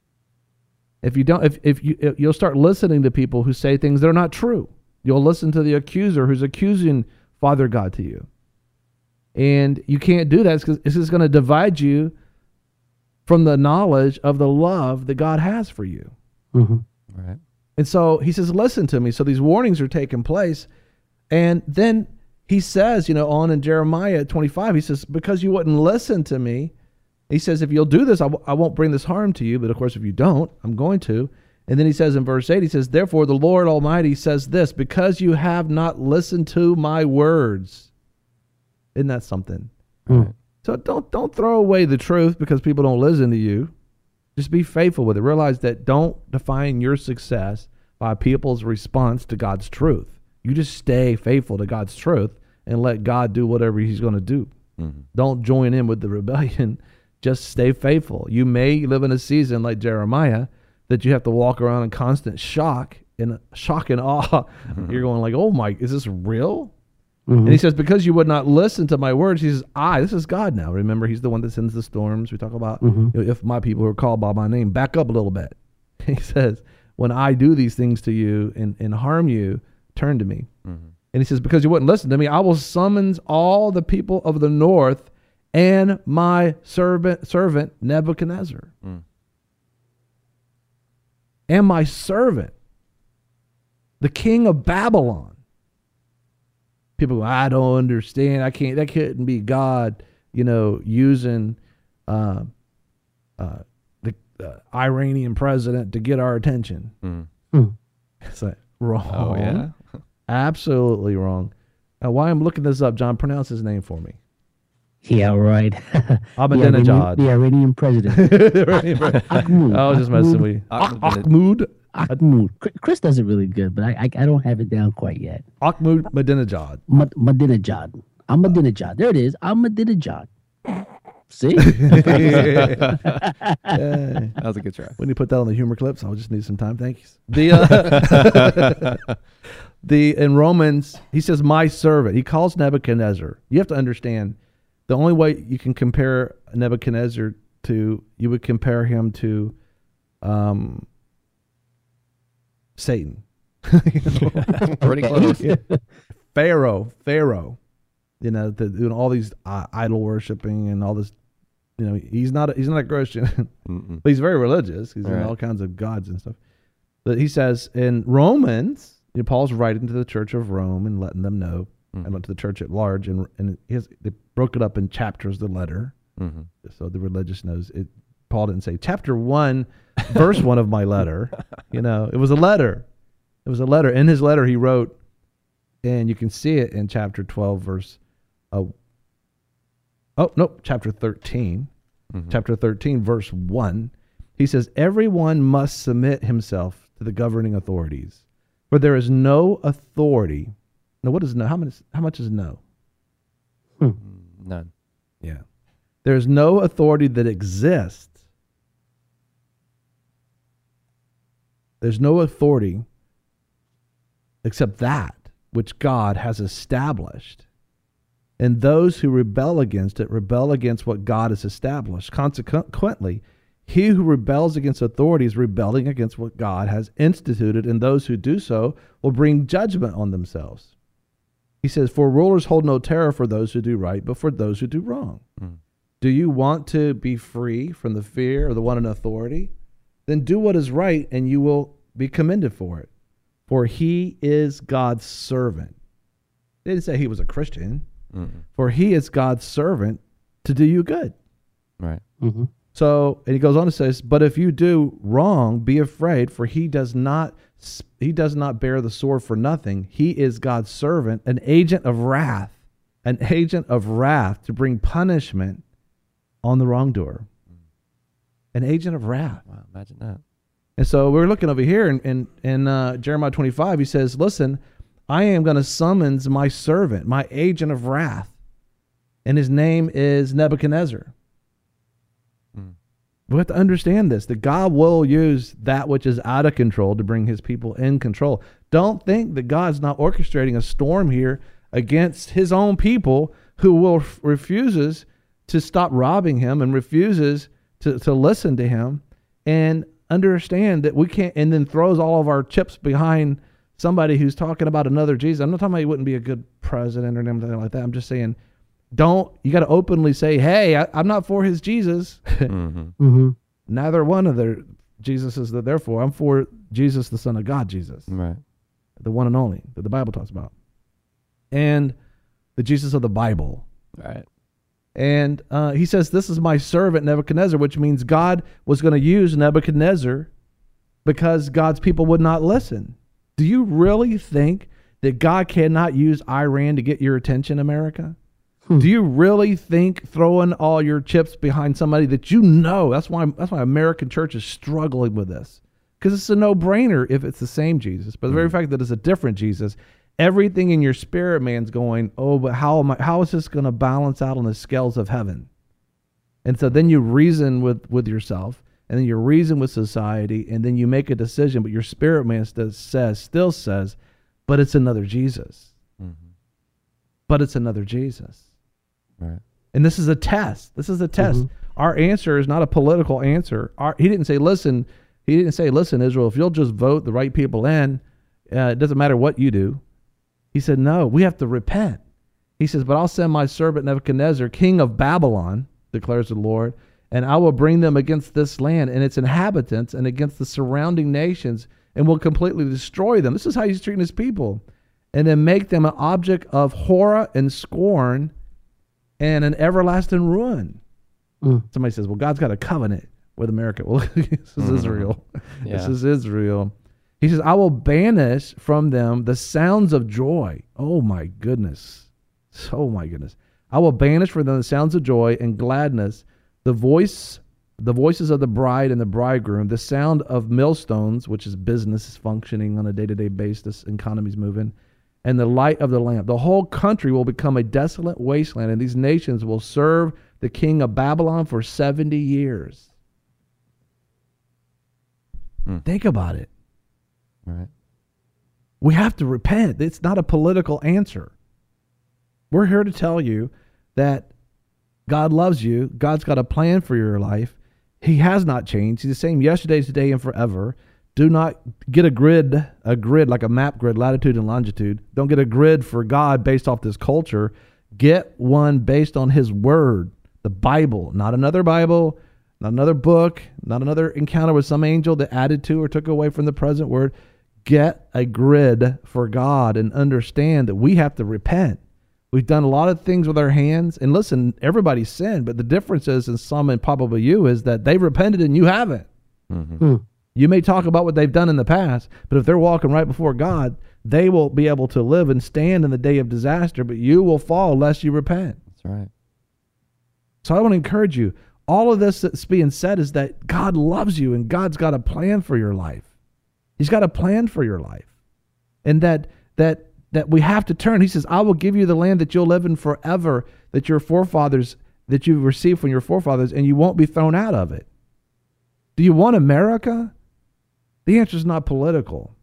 If you don't, if, if you, if you'll start listening to people who say things that are not true. You'll listen to the accuser who's accusing Father God to you. And you can't do that because this is going to divide you from the knowledge of the love that God has for you. Mm-hmm. Right. And so he says, listen to me. So these warnings are taking place. And then he says, you know, on in Jeremiah twenty-five, he says, because you wouldn't listen to me, he says, if you'll do this, I, w- I won't bring this harm to you. But of course, if you don't, I'm going to. And then he says in verse eight, he says, therefore the Lord Almighty says this, because you have not listened to my words. Isn't that something? Mm. So don't don't throw away the truth because people don't listen to you. Just be faithful with it. Realize that don't define your success by people's response to God's truth. You just stay faithful to God's truth and let God do whatever he's going to do. Mm-hmm. Don't join in with the rebellion. Just stay faithful. You may live in a season like Jeremiah that you have to walk around in constant shock, in shock and awe. Mm-hmm. You're going like, oh my, is this real? Mm-hmm. And he says, because you would not listen to my words, he says, I, this is God now. Remember, he's the one that sends the storms. We talk about, mm-hmm. you know, if my people who are called by my name, back up a little bit. He says, when I do these things to you and, and harm you, turn to me. Mm-hmm. And he says, because you wouldn't listen to me, I will summons all the people of the north and my servant, servant Nebuchadnezzar. Mm. And my servant, the king of Babylon. People go, I don't understand. I can't, that couldn't be God, you know, using uh, uh, the uh, Iranian president to get our attention. Mm. Mm. It's like, wrong. Oh, yeah? Absolutely wrong. Uh, while I'm looking this up, John, pronounce his name for me. Yeah, right. Ahmadinejad. The Iranian president. Ahmad. I was just messing with you. Ahmad. Ahmad. Chris does it really good, but I, I I don't have it down quite yet. Ahmadinejad. Ahmadinejad. Ahmadinejad. There it is. Ahmadinejad. See? That was a good try. When you put that on the humor clips, I'll just need some time. Thanks. The uh, the in Romans, he says, "My servant." He calls Nebuchadnezzar. You have to understand, the only way you can compare Nebuchadnezzar to, you would compare him to, um, Satan. Pretty close. Yeah. Pharaoh, Pharaoh. You know, the, doing all these uh, idol worshiping and all this you know, he's not a, he's not a Christian, Mm-mm. but he's very religious. He's in Right. all kinds of gods and stuff. But he says in Romans, you know, Paul's writing to the church of Rome and letting them know, Mhm. and to the church at large, and and he has, they broke it up in chapters, the letter, Mhm. so the religious knows it. Paul didn't say chapter one, verse one of my letter. You know, it was a letter. It was a letter. In his letter, he wrote, and you can see it in chapter twelve, verse. Oh, oh no, chapter thirteen. Mhm. Chapter thirteen, verse one. He says, "Everyone must submit himself to the governing authorities, for there is no authority." Now, what is no? How much? How much is no? Mm, None. Yeah. There is no authority that exists. There's no authority except that which God has established. And those who rebel against it rebel against what God has established. Consequently, he who rebels against authority is rebelling against what God has instituted, and those who do so will bring judgment on themselves. He says, "For rulers hold no terror for those who do right, but for those who do wrong." Mm. Do you want to be free from the fear of the one in authority? Then do what is right, and you will be commended for it. For he is God's servant. They didn't say he was a Christian. Mm-mm. For he is God's servant to do you good. Right. Mm-hmm. So, and he goes on to say, "But if you do wrong, be afraid, for he does not he does not bear the sword for nothing. He is God's servant, an agent of wrath, an agent of wrath to bring punishment on the wrongdoer." An agent of wrath. Wow. Imagine that. And so we're looking over here in, in, in uh, Jeremiah twenty-five. He says, "Listen, I am going to summons my servant, my agent of wrath, and his name is Nebuchadnezzar." Mm. We have to understand this, that God will use that which is out of control to bring his people in control. Don't think that God's not orchestrating a storm here against his own people who will refuses to stop robbing him and refuses to, to listen to him and understand that we can't, and then throws all of our chips behind somebody who's talking about another Jesus. I'm not talking about he wouldn't be a good president or anything like that. I'm just saying, don't, you got to openly say, hey, I, I'm not for his Jesus. Mm-hmm. Mm-hmm. Neither one of their Jesuses that they're for. I'm for Jesus, the Son of God, Jesus, Right. the one and only that the Bible talks about, and the Jesus of the Bible. Right. And uh, he says, "This is my servant Nebuchadnezzar," which means God was going to use Nebuchadnezzar because God's people would not listen. Do you really think that God cannot use Iran to get your attention, America? Hmm. Do you really think throwing all your chips behind somebody that you know, that's why that's why American church is struggling with this, because it's a no-brainer if it's the same Jesus, but the very fact that it's a different Jesus, everything in your spirit man's going, oh, but how am I, how is this going to balance out on the scales of heaven? And so then you reason with, with yourself, and then you reason with society, and then you make a decision, but your spirit man still says, still says, but it's another Jesus. Mm-hmm. But it's another Jesus. Right. And this is a test. This is a test. Mhm. Our answer is not a political answer. Our, he didn't say, listen, he didn't say, listen, Israel, if you'll just vote the right people in, uh, it doesn't matter what you do. He said, no, we have to repent. He says, but I'll send my servant Nebuchadnezzar, king of Babylon, declares the Lord, and I will bring them against this land and its inhabitants and against the surrounding nations and will completely destroy them. This is how he's treating his people. And then make them an object of horror and scorn and an everlasting ruin. Mm. Somebody says, well, God's got a covenant with America. Well, this is Mhm. Israel. Yeah. This is Israel. He says, I will banish from them the sounds of joy. Oh, my goodness. Oh, my goodness. I will banish from them the sounds of joy and gladness, the voice, the voices of the bride and the bridegroom, the sound of millstones, which is business functioning on a day-to-day basis, economy's moving, and the light of the lamp. The whole country will become a desolate wasteland, and these nations will serve the king of Babylon for seventy years. Hmm. Think about it. Right. We have to repent. It's not a political answer. We're here to tell you that God loves you. God's got a plan for your life. He has not changed. He's the same yesterday, today, and forever. Do not get a grid, a grid like a map grid, latitude and longitude. Don't get a grid for God based off this culture. Get one based on his word, The Bible, not another Bible, not another book, not another encounter with some angel that added to or took away from the present word. Get a grid for God and understand that we have to repent. We've done a lot of things with our hands. And listen, everybody's sinned, but the difference is, in some and probably you, is that they've repented and you haven't. Mm-hmm. Hmm. You may talk about what they've done in the past, but if they're walking right before God, they will be able to live and stand in the day of disaster, but you will fall lest you repent. That's right. So I want to encourage you. All of this that's being said is that God loves you and God's got a plan for your life. He's got a plan for your life. And that that that we have to turn. He says, I will give you the land that you'll live in forever, that your forefathers, that you've received from your forefathers, and you won't be thrown out of it. Do you want America? The answer is not political.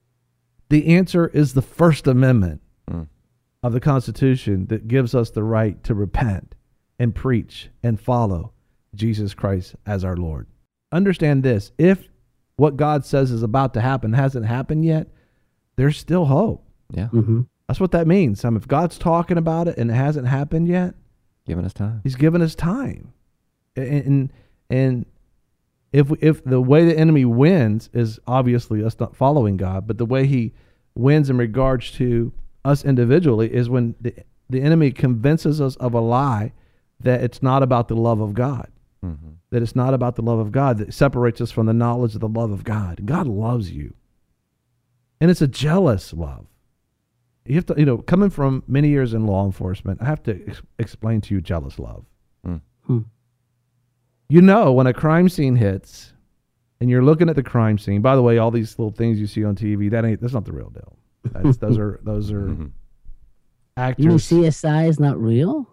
The answer is the First Amendment Mm. of the Constitution that gives us the right to repent and preach and follow Jesus Christ as our Lord. Understand this. If what God says is about to happen hasn't happened yet, there's still hope. Yeah. Mm-hmm. That's what that means. Um, if God's talking about it and it hasn't happened yet, Giving us time. He's given us time. And and, and if we, if the way the enemy wins is obviously us not following God, but the way he wins in regards to us individually is when the, the enemy convinces us of a lie that it's not about the love of God. Mm-hmm. That it's not about the love of God, that separates us from the knowledge of the love of God. God loves you. And it's a jealous love. You have to, you know, coming from many years in law enforcement, I have to ex- explain to you jealous love. Mm. Hmm. You know, when a crime scene hits and you're looking at the crime scene, by the way, all these little things you see on T V, that ain't, that's not the real deal. That's, those are, those are Mm-hmm. actors. You mean C S I is not real?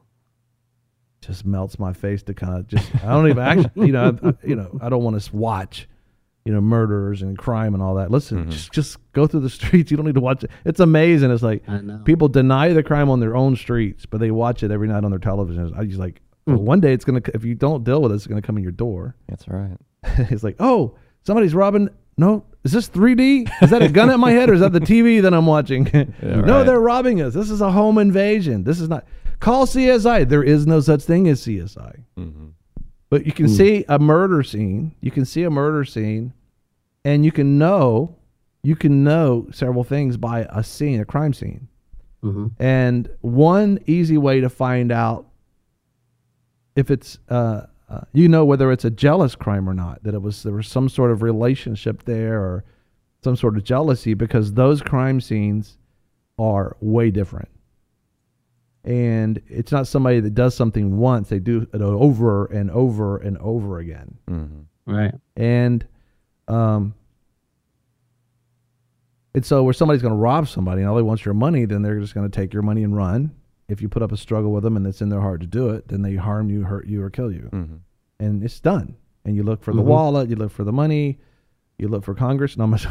Just melts my face to kind of just, I don't even actually, you know, I, I- you know, I don't want to watch, you know, murders and crime and all that. Listen, Mhm. just, just go through the streets. You don't need to watch it. It's amazing. It's like I know. people deny the crime on their own streets, but they watch it every night on their television. I just like, Hmm. well, one day it's going to, if you don't deal with it, it's going to come in your door. That's right. It's like, oh, somebody's robbing. No, is this three D? Is that a gun at my head or is that the T V that I'm watching? No, right. they're robbing us. This is a home invasion. This is not, call C S I. There is no such thing as C S I. Mm-hmm. But you can Hmm. see a murder scene. You can see a murder scene and you can know, you can know several things by a scene, a crime scene. Mm-hmm. And one easy way to find out if it's, uh, uh, you know, whether it's a jealous crime or not, that it was, there was some sort of relationship there or some sort of jealousy, because those crime scenes are way different. And it's not somebody that does something once, they do it over and over and over again. Mm-hmm. Right. And, um, and so where somebody's going to rob somebody and all they want your money, then they're just going to take your money and run. If you put up a struggle with them and it's in their heart to do it, then they harm you, hurt you, or kill you. Mm-hmm. And it's done. And you look for the Mhm. wallet, you look for the money, you look for Congress. No, I'm not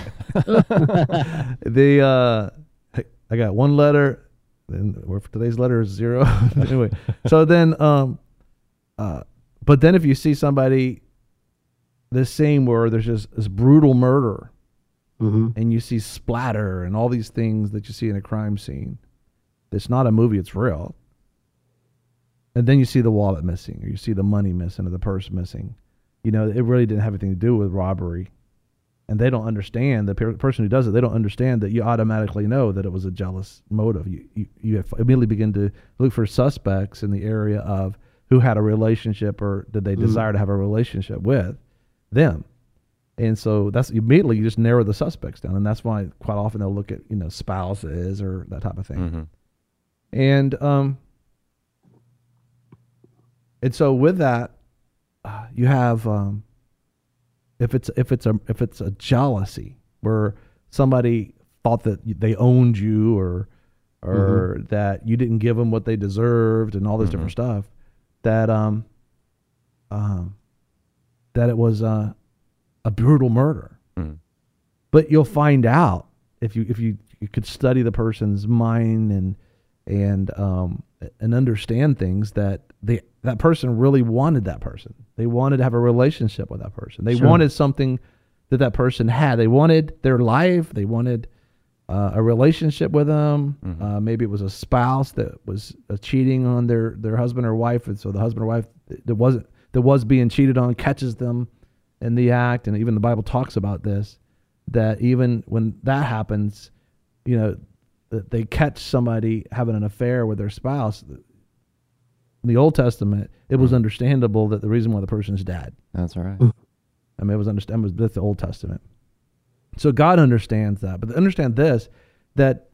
the, uh, I got one letter, then where today's letter is zero. Anyway, so then, um, uh, but then if you see somebody, this scene where there's just this brutal murder, Mm-hmm. and you see splatter and all these things that you see in a crime scene, it's not a movie, it's real. And then you see the wallet missing, or you see the money missing, or the purse missing. You know, it really didn't have anything to do with robbery. And they don't understand, the per- person who does it, they don't understand that you automatically know that it was a jealous motive. You, you, you have immediately begin to look for suspects in the area of who had a relationship or did they Mhm. desire to have a relationship with them. And so that's immediately you just narrow the suspects down. And that's why quite often they'll look at, you know, spouses or that type of thing. Mm-hmm. And, um, and so with that, uh, you have, um, if it's, if it's a, if it's a jealousy where somebody thought that they owned you or, or that you didn't give them what they deserved and all this Mhm. different stuff, that, um, um, that it was, uh, a brutal murder. Mm-hmm. But you'll find out if you if you, you could study the person's mind and and um and understand things that they that person really wanted that person. They wanted to have a relationship with that person. They Sure. wanted something that that person had. They wanted their life. They wanted uh, a relationship with him. Mhm. Uh, maybe it was a spouse that was uh, cheating on their, their husband or wife, and so the husband or wife that wasn't that was being cheated on catches them in the act, and even the Bible talks about this. That even when that happens, you know, that they catch somebody having an affair with their spouse. In the Old Testament, it was understandable that the reason why the person's dead. That's all right. I mean, it was understand. That's the Old Testament. So God understands that, but understand this: that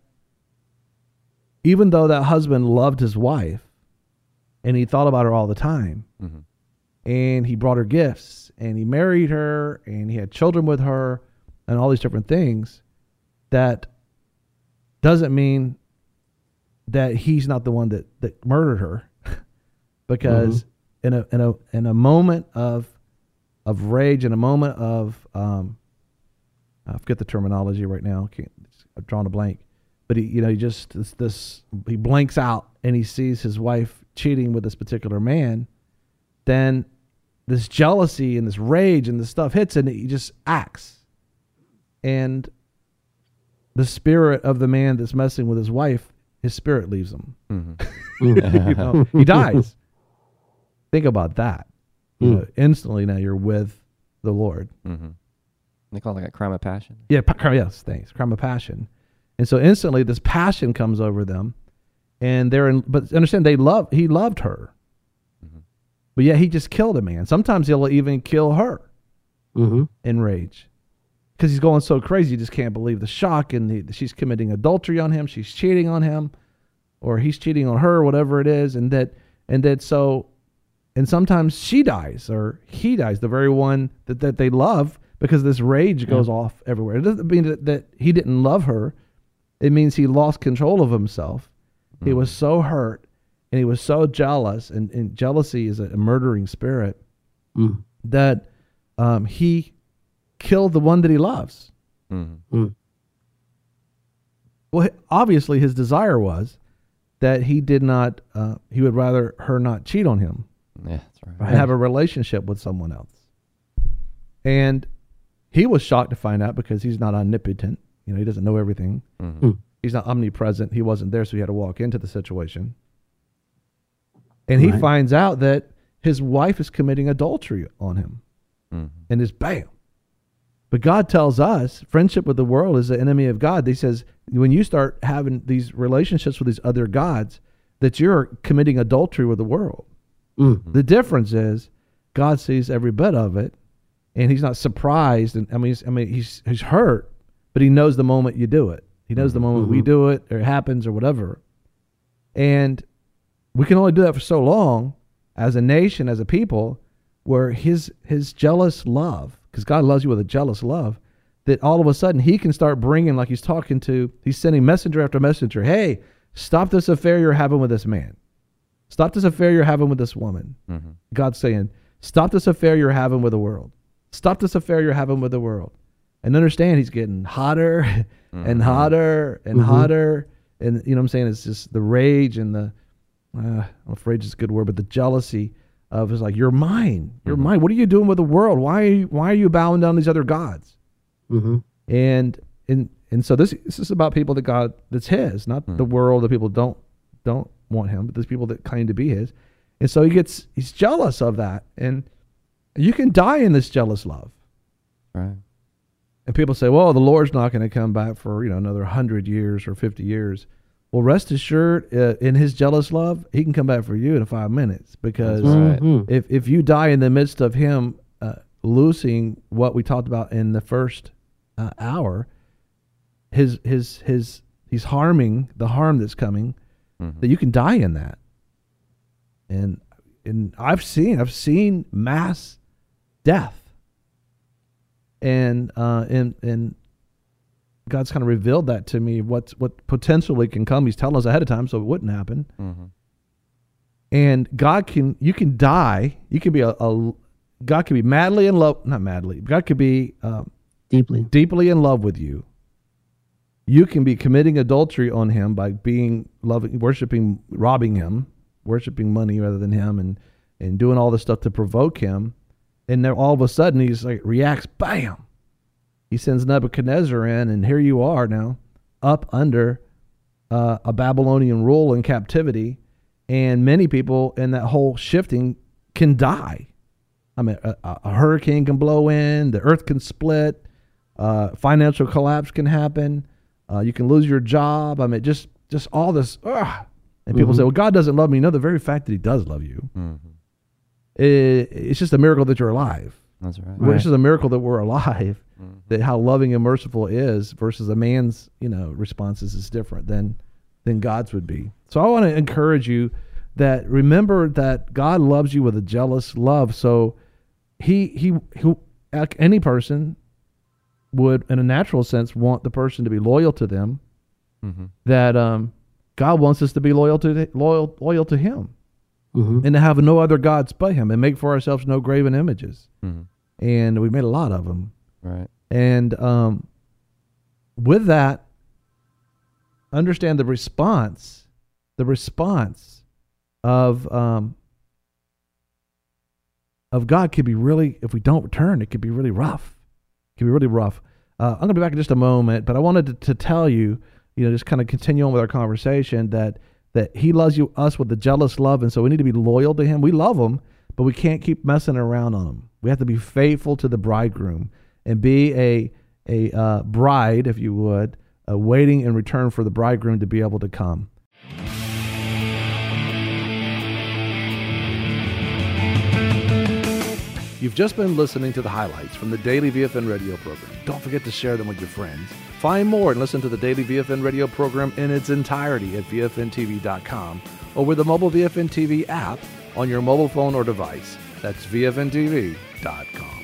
even though that husband loved his wife, and he thought about her all the time, Mm-hmm. and he brought her gifts, and he married her, and he had children with her, and all these different things, that doesn't mean that he's not the one that, that murdered her. Because mm-hmm. in a in a in a moment of of rage, in a moment of um, I forget the terminology right now. Can't, I'm drawing a blank. But he, you know, he just this, this he blanks out and he sees his wife cheating with this particular man. Then this jealousy and this rage and this stuff hits, and he just acts. And the spirit of the man that's messing with his wife, his spirit leaves him. Mm-hmm. You know, he dies. Think about that. You Mm. know, instantly now you're with the Lord. Mm-hmm. They call it like a crime of passion. Yeah, pa- yes, thanks. Crime of passion. And so instantly this passion comes over them, and they're in, but understand they love, he loved her. Mm-hmm. But yet he just killed a man. Sometimes he'll even kill her Mm-hmm. in rage. Because he's going so crazy, you just can't believe the shock, and the, she's committing adultery on him, she's cheating on him, or he's cheating on her, whatever it is, and that, and that so, and sometimes she dies, or he dies, the very one that, that they love, because this rage goes Yeah. off everywhere. It doesn't mean that, that he didn't love her. It means he lost control of himself. Mm-hmm. He was so hurt, and he was so jealous, and, and jealousy is a, a murdering spirit, Mm. that um, he killed the one that he loves. Mm-hmm. Mm. Well, obviously his desire was that he did not, uh, he would rather her not cheat on him Yeah, that's right. Right. and have a relationship with someone else. And he was shocked to find out, because he's not omnipotent. You know, he doesn't know everything. Mm-hmm. Mm. He's not omnipresent. He wasn't there, so he had to walk into the situation. And he Right. finds out that his wife is committing adultery on him. Mm-hmm. And it's bam. But God tells us friendship with the world is the enemy of God. He says when you start having these relationships with these other gods, that you're committing adultery with the world. Mm. The difference is God sees every bit of it, and he's not surprised. And I mean, he's, I mean, he's he's hurt, but he knows the moment you do it. He knows the moment we Mhm. do it, or it happens, or whatever. And we can only do that for so long, as a nation, as a people, where his his jealous love, because God loves you with a jealous love, that all of a sudden he can start bringing, like he's talking to, he's sending messenger after messenger. Hey, stop this affair you're having with this man. Stop this affair you're having with this woman. Mm-hmm. God's saying, stop this affair you're having with the world. Stop this affair you're having with the world. And understand he's getting hotter Mm-hmm. and hotter and Mhm. hotter. And you know what I'm saying? It's just the rage and the, uh, I don't know if rage is a good word, but the jealousy of, it's like, you're mine. You're Mhm. mine. What are you doing with the world? Why are you, why are you bowing down these other gods? Mm-hmm. And, and, and so this, this is about people that God, that's his, not Hmm. the world that people don't, don't want him, but there's people that claim to be his. And so he gets, he's jealous of that. And you can die in this jealous love. Right. And people say, well, the Lord's not going to come back for, you know, another hundred years or fifty years. Well, rest assured, uh, in his jealous love, he can come back for you in five minutes, because That's right. Mm-hmm. if, if you die in the midst of him uh, losing what we talked about in the first uh, hour, his, his, his, he's harming the harm that's coming, Mm-hmm. that you can die in that. And, and I've seen, I've seen mass death. And, uh, and, and God's kind of revealed that to me, what, what potentially can come. He's telling us ahead of time, so it wouldn't happen. Mm-hmm. And God can, you can die. You can be a, a God could be madly in love, not madly. God could be um, Deeply. deeply in love with you. You can be committing adultery on him by being loving, worshiping, robbing him, worshiping money rather than him, and and doing all this stuff to provoke him. And then all of a sudden he's like reacts, bam. He sends Nebuchadnezzar in, and here you are now. up under uh, a Babylonian rule and captivity, and many people in that whole shifting can die. I mean, a, a hurricane can blow in, the earth can split, uh, financial collapse can happen, uh, you can lose your job. I mean, just just all this. Ugh. And people Mhm. say, well, God doesn't love me. No, the very fact that he does love you, Mhm. it, it's just a miracle that you're alive. That's right. Well, It's just a miracle that we're alive, Mhm. that how loving and merciful is versus a man's, you know, responses is different than than God's would be. So I want to encourage you that remember that God loves you with a jealous love. So he he he like any person would, in a natural sense, want the person to be loyal to them. Mhm. That um, God wants us to be loyal to the, loyal loyal to Him, Mhm. and to have no other gods but Him, and make for ourselves no graven images. Mhm. And we made a lot of them. Right. And um, with that, understand the response, the response of um, of God could be really, if we don't return, it could be really rough. It could be really rough. Uh, I'm going to be back in just a moment, but I wanted to, to tell you, you know, just kind of continue on with our conversation that that He loves you, us with a jealous love, and so we need to be loyal to Him. We love Him, but we can't keep messing around on Him. We have to be faithful to the bridegroom and be a a uh, bride, if you would, uh, waiting in return for the bridegroom to be able to come. You've just been listening to the highlights from the Daily V F N radio program. Don't forget to share them with your friends. Find more and listen to the Daily V F N radio program in its entirety at V F N T V dot com or with the mobile V F N T V app on your mobile phone or device. That's V F N T V dot com.